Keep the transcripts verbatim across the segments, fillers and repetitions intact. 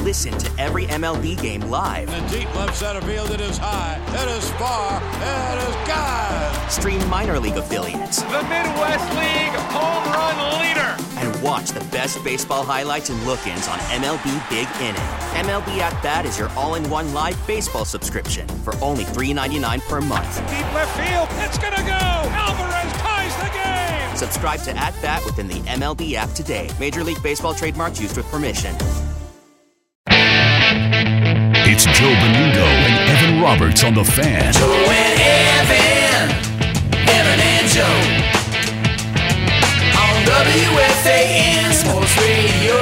Listen to every M L B game live. In the deep left center field, it is high, it is far, it is gone. Stream minor league affiliates. The Midwest League home run leader. And watch the best baseball highlights and look-ins on M L B Big Inning. M L B At Bat is your all-in-one live baseball subscription for only three dollars and ninety-nine cents per month. Deep left field, it's gonna go. Alvarez ties the game. Subscribe to At Bat within the M L B app today. Major League Baseball trademarks used with permission. It's Joe Benudo and Evan Roberts on The Fan. Joe and Evan, Evan and Joe, on W F A N Sports Radio.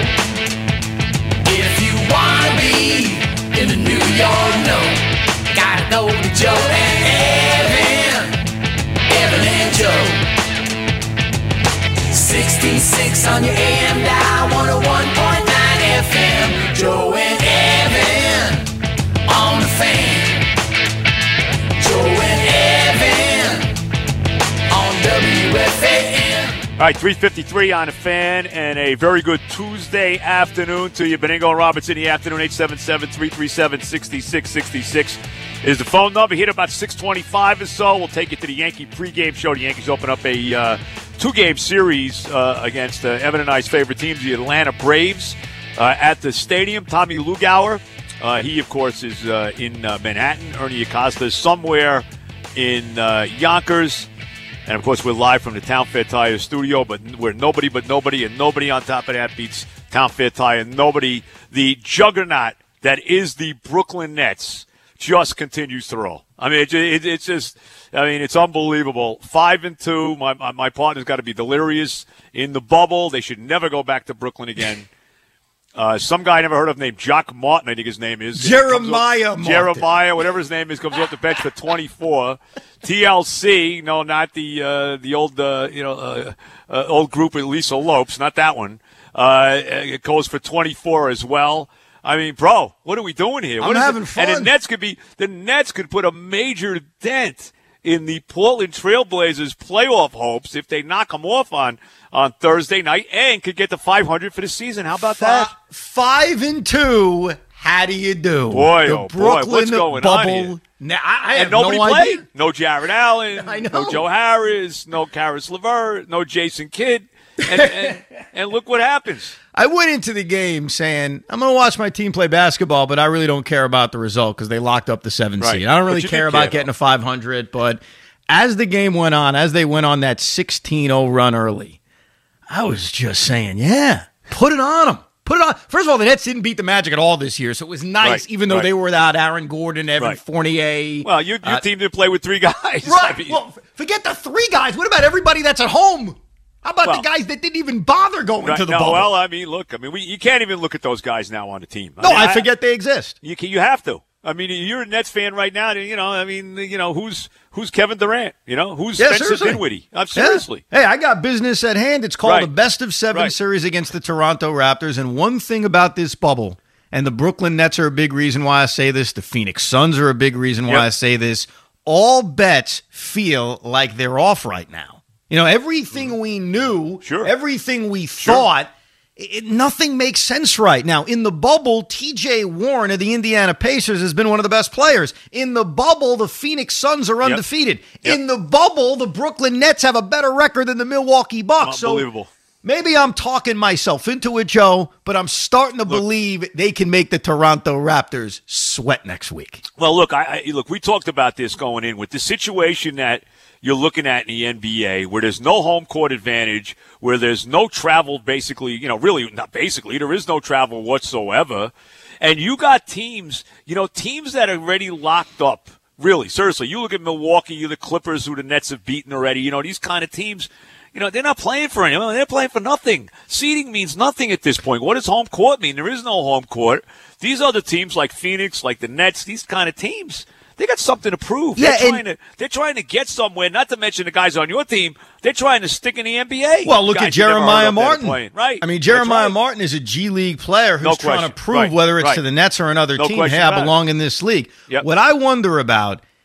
If you wanna be in the New York know, gotta go to Joe and Evan, Evan and Joe. sixty-six on your A M dial, one oh one point nine F M. Joe and Evan on The Fan. Joe and Evan on W F A N. All right, three fifty-three on The Fan, and a very good Tuesday afternoon to you. Beningo and Roberts in the afternoon. Eight seven seven, three three seven, six six six six is the phone number. Hit about six twenty-five or so. We'll take you to the Yankee pregame show. The Yankees open up a uh, two-game series uh, against uh, Evan and I's favorite teams, the Atlanta Braves, uh, at the stadium. Tommy Lugauer, uh, he, of course, is uh, in uh, Manhattan. Ernie Acosta is somewhere in uh, Yonkers. And, of course, we're live from the Town Fair Tire studio, but we're nobody but nobody, and nobody on top of that beats Town Fair Tire. Nobody, the juggernaut that is the Brooklyn Nets, just continues to roll. I mean, it, it, it's just, I mean, it's unbelievable. Five and two. My my, my partner's got to be delirious in the bubble. They should never go back to Brooklyn again. Uh, some guy I never heard of named Jock Martin, I think his name is. Jeremiah off, Martin. Jeremiah, whatever his name is, comes off the bench for twenty-four. T L C, no, not the uh, the old uh, you know uh, uh, old group with Lisa Lopes, not that one. Uh, it goes for twenty-four as well. I mean, bro, what are we doing here? I'm what is having it? fun. And the Nets could be the Nets could put a major dent in the Portland Trailblazers' playoff hopes if they knock them off on, on Thursday night and could get to five hundred for the season. How about that? Five and two. How do you do? Boy, the oh Brooklyn boy, what's going bubble. on here? Now, I, I and have nobody no played. idea. No Jared Allen. I know. No Joe Harris. No Karis LeVert. No Jason Kidd. And, and, and look what happens. I went into the game saying, I'm going to watch my team play basketball, but I really don't care about the result because they locked up the seven Right. seed. I don't really But you care did about care, getting though. to five hundred, but as the game went on, as they went on that sixteen oh run early, I was just saying, yeah, put it on them. Put it on. First of all, the Nets didn't beat the Magic at all this year, so it was nice, Right, even though right. they were without Aaron Gordon, Evan Right. Fournier. Well, your, your uh, team didn't play with three guys. Right. I mean, Well, forget the three guys. What about everybody that's at home? How about Well, the guys that didn't even bother going right, to the no, bubble? well, I mean, look, I mean, we, you can't even look at those guys now on the team. no, mean, I forget they exist. You can, you have to. I mean, you're a Nets fan right now. You know, I mean, you know, who's who's Kevin Durant? You know, who's Yeah, Spencer seriously. Dinwiddie? Uh, Yeah. seriously. Hey, I got business at hand. It's called Right. the best of seven Right. series against the Toronto Raptors. And one thing about this bubble, and the Brooklyn Nets are a big reason why I say this, the Phoenix Suns are a big reason why Yep. I say this, all bets feel like they're off right now. You know, everything we knew, Sure. everything we Sure. thought, it, nothing makes sense right now. In the bubble, T J Warren of the Indiana Pacers has been one of the best players. In the bubble, the Phoenix Suns are undefeated. Yep. In the bubble, the Brooklyn Nets have a better record than the Milwaukee Bucks. Unbelievable. So maybe I'm talking myself into it, Joe, but I'm starting to believe they can make the Toronto Raptors sweat next week. Well, look, I, I look. We talked about this going in with the situation that you're looking at in the N B A, where there's no home court advantage, where there's no travel, basically, you know, really not basically, there is no travel whatsoever, and you got teams, you know, teams that are already locked up. Really, seriously, you look at Milwaukee, you the Clippers, who the Nets have beaten already. You know, these kind of teams. You know, they're not playing for anything. They're playing for nothing. Seeding means nothing at this point. What does home court mean? There is no home court. These other teams like Phoenix, like the Nets, these kind of teams, they got something to prove. Yeah, they're, trying and- to, they're trying to get somewhere, not to mention the guys on your team. They're trying to stick in the N B A. Well, look Guys at you never heard Jeremiah of that are Martin. playing. Right. I mean, That's Jeremiah right. Martin is a G League player who's No trying to question. prove Right. whether it's Right. to the Nets or another No team, question hey, I about it. belong in this league. Yep. What I wonder about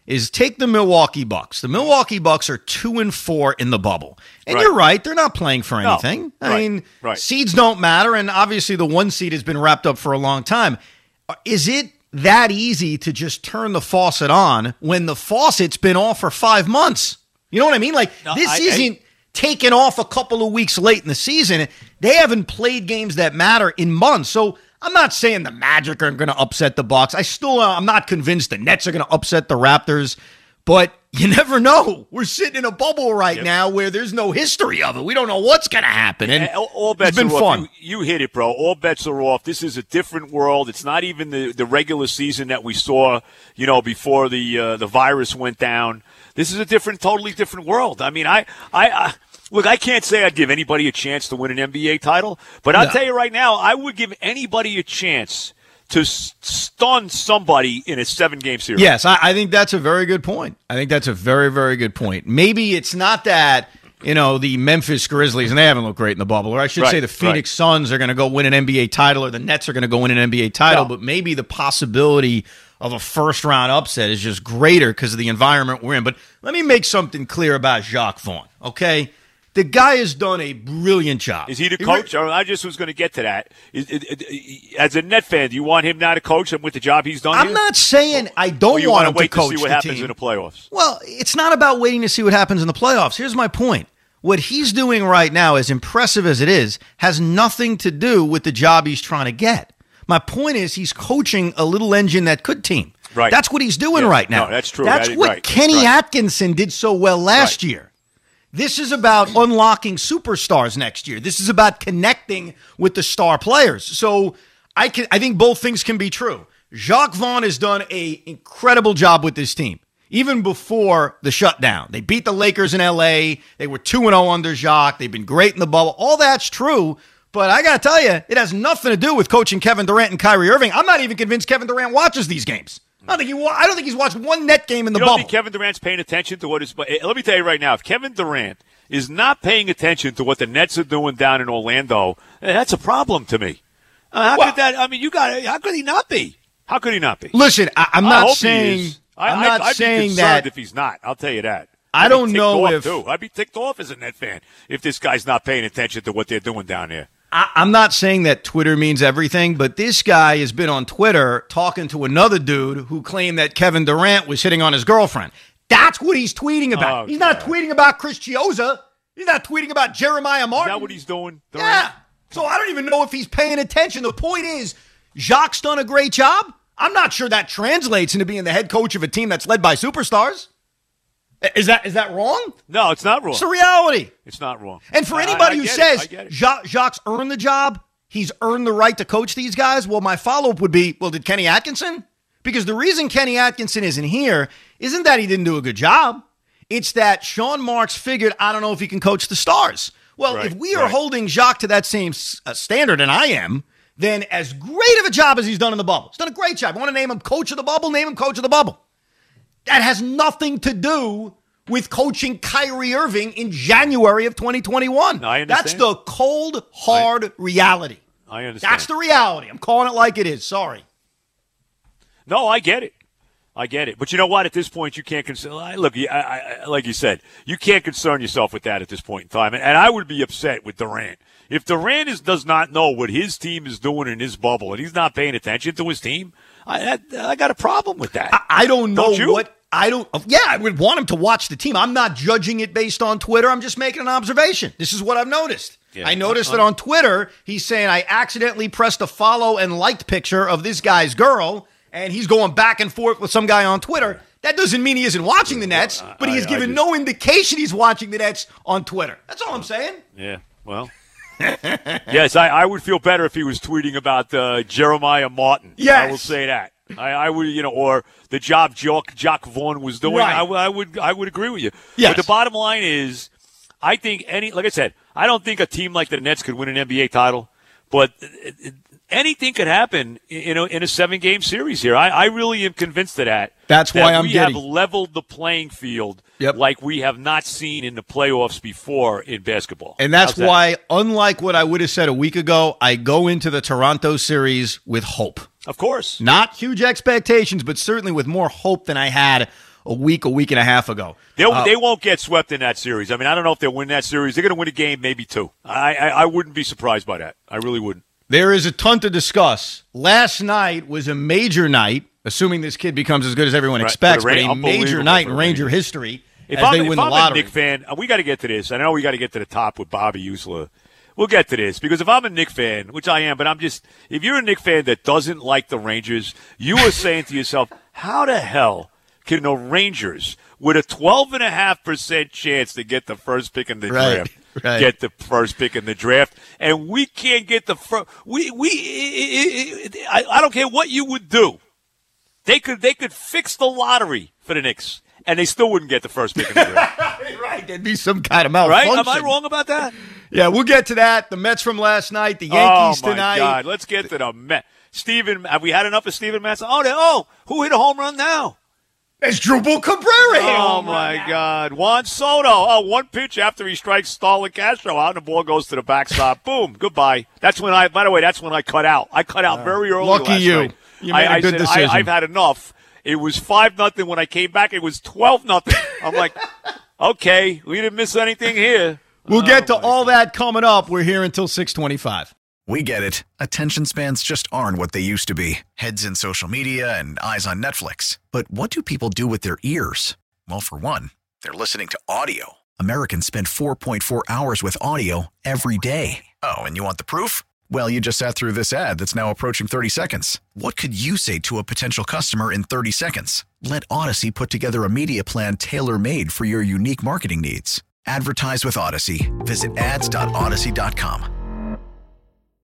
is take the Milwaukee Bucks. The Milwaukee Bucks are two and four in the bubble. And Right. you're right, they're not playing for No. anything. I Right. mean, Right. seeds don't matter, and obviously the one seed has been wrapped up for a long time. Is it that easy to just turn the faucet on when the faucet's been off for five months? You know what I mean? Like, No, this I- isn't taken off a couple of weeks late in the season. They haven't played games that matter in months. So I'm not saying the Magic are going to upset the Bucks. I still, uh, I'm not convinced the Nets are going to upset the Raptors. But you never know. We're sitting in a bubble right Yep. now where there's no history of it. We don't know what's going to happen. And all, all bets it's been are fun. off. You, you hit it, bro. All bets are off. This is a different world. It's not even the, the regular season that we saw, you know, before the uh, the virus went down. This is a different, totally different world. I mean, I, I, I look. I can't say I'd give anybody a chance to win an N B A title, but I'll No. tell you right now, I would give anybody a chance to s- stun somebody in a seven-game series. Yes, I, I think that's a very good point. I think that's a very, very good point. Maybe it's not that, you know, the Memphis Grizzlies, and they haven't looked great in the bubble, or I should Right, say the Phoenix right. Suns are going to go win an N B A title, or the Nets are going to go win an N B A title, No. but maybe the possibility of a first-round upset is just greater because of the environment we're in. But let me make something clear about Jacques Vaughn, okay? The guy has done a brilliant job. Is he the re- coach? Or I just was going to get to that. Is, it, it, as a Net fan, do you want him now to coach him with the job he's done I'm here? not saying I Or don't you want want him to wait to coach to see what the happens team. in the playoffs? Well, it's not about waiting to see what happens in the playoffs. Here's my point. What he's doing right now, as impressive as it is, has nothing to do with the job he's trying to get. My point is he's coaching a little engine that could team. Right. That's what he's doing Yeah. right now. No, that's true. That's That- what right. Kenny Right. Atkinson did so well last Right. year. This is about unlocking superstars next year. This is about connecting with the star players. So I can I think both things can be true. Jacques Vaughn has done an incredible job with this team. Even before the shutdown. They beat the Lakers in L A. They were two and oh under Jacques. They've been great in the bubble. All that's true. But I got to tell you, it has nothing to do with coaching Kevin Durant and Kyrie Irving. I'm not even convinced Kevin Durant watches these games. I don't think he. Wa- I don't think he's watched one net game in the You don't bubble. think Kevin Durant's paying attention to what is? But let me tell you right now, if Kevin Durant is not paying attention to what the Nets are doing down in Orlando, eh, that's a problem to me. Uh, how Well- could that? I mean, you got. How could he not be? How could he not be? Listen, I, I'm I not hope he saying. is. I, I'm I- not I'd be saying concerned that. if he's not. I'll tell you that. I I'd be don't ticked know off, if- too. I'd be ticked off as a Net fan if this guy's not paying attention to what they're doing down there. I, I'm not saying that Twitter means everything, but this guy has been on Twitter talking to another dude who claimed that Kevin Durant was hitting on his girlfriend. That's what he's tweeting about. Oh, he's not God. tweeting about Chris Chioza. He's not tweeting about Jeremiah Is Martin. that what he's doing? Yeah. So I don't even know if he's paying attention. The point is, Jacques done a great job. I'm not sure that translates into being the head coach of a team that's led by superstars. Is that is that wrong? No, it's not wrong. It's the reality. It's not wrong. And for I- anybody I who get it. says I get it. Jacques, Jacques earned the job, he's earned the right to coach these guys, well, my follow-up would be, well, did Kenny Atkinson? Because the reason Kenny Atkinson isn't here isn't that he didn't do a good job. It's that Sean Marks figured, I don't know if he can coach the stars. Well, Right, if we are right. holding Jacques to that same s- uh, standard, and I am, then as great of a job as he's done in the bubble, he's done a great job. I want to name him coach of the bubble, name him coach of the bubble. That has nothing to do with coaching Kyrie Irving in January of twenty twenty-one. No, I That's understand. the cold, hard reality. I understand. That's the reality. I'm calling it like it is. Sorry. No, I get it. I get it. But you know what? At this point, you can't concern. Look, I, I, like you said, you can't concern yourself with that at this point in time. And, and I would be upset with Durant. If Durant is, does not know what his team is doing in his bubble and he's not paying attention to his team, I, that, I got a problem with that. I, I don't know Don't you? what. I don't. Yeah, I would want him to watch the team. I'm not judging it based on Twitter. I'm just making an observation. This is what I've noticed. Yeah. I noticed that on Twitter, he's saying, I accidentally pressed a follow and liked picture of this guy's girl, and he's going back and forth with some guy on Twitter. That doesn't mean he isn't watching the Nets, but he has I- I given just- no indication he's watching the Nets on Twitter. That's all I'm saying. Yeah, well. yes, I, I would feel better if he was tweeting about uh, Jeremiah Martin. Yes. I will say that. I, I would, you know, or the job Jock, Jock Vaughn was doing. Right. I, w- I would, I would agree with you. Yes. But the bottom line is, I think any, like I said, I don't think a team like the Nets could win an N B A title, but it, it, anything could happen in a, in a seven-game series here. I, I really am convinced of that. That's that why I'm we giddy. have leveled the playing field Yep. like we have not seen in the playoffs before in basketball. And that's How's that? why, unlike what I would have said a week ago, I go into the Toronto series with hope. Of course. Not huge expectations, but certainly with more hope than I had a week, a week and a half ago. They'll, Uh, they won't get swept in that series. I mean, I don't know if they'll win that series. They're going to win a game, maybe two. I, I, I wouldn't be surprised by that. I really wouldn't. There is a ton to discuss. Last night was a major night, assuming this kid becomes as good as everyone Right. expects, For the but Ra- a major unbelievable night for in the Ranger Rangers. history If as I'm, they if win the I'm a lottery. Knick fan, we got to get to this. I know we got to get to the top with Bobby Usla. We'll get to this because if I'm a Knick fan, which I am, but I'm just – if you're a Knick fan that doesn't like the Rangers, you are saying to yourself, how the hell can the Rangers, with a twelve point five percent chance to get the first pick in the Right, draft, right. get the first pick in the draft, and we can't get the first – we we I, I don't care what you would do. They could they could fix the lottery for the Knicks, and they still wouldn't get the first pick in the draft. Right, there'd be some kind of Right? malfunction. Am I wrong about that? Yeah, we'll get to that. The Mets from last night, the Oh, Yankees my tonight. God. Let's get to the Mets. Steven, have we had enough of Steven Matz? Oh, they, oh, who hit a home run now? It's Drupal Cabrera. Oh, my God. Juan Soto. Oh, one pitch after he strikes Starlin Castro out, and the ball goes to the backstop. Boom. Goodbye. That's when I, by the way, that's when I cut out. I cut out very early Lucky last you. night. You made I, a good I said, decision. I, I've had enough. It was five nothing when I came back. It was twelve nothing. I'm like, okay, we didn't miss anything here. We'll Oh, get to my all God. that coming up. We're here until six twenty-five. We get it. Attention spans just aren't what they used to be. Heads in social media and eyes on Netflix. But what do people do with their ears? Well, for one, they're listening to audio. Americans spend four point four hours with audio every day. Oh, and you want the proof? Well, you just sat through this ad that's now approaching thirty seconds. What could you say to a potential customer in thirty seconds? Let Odyssey put together a media plan tailor-made for your unique marketing needs. Advertise with Odyssey. Visit ads dot odyssey dot com.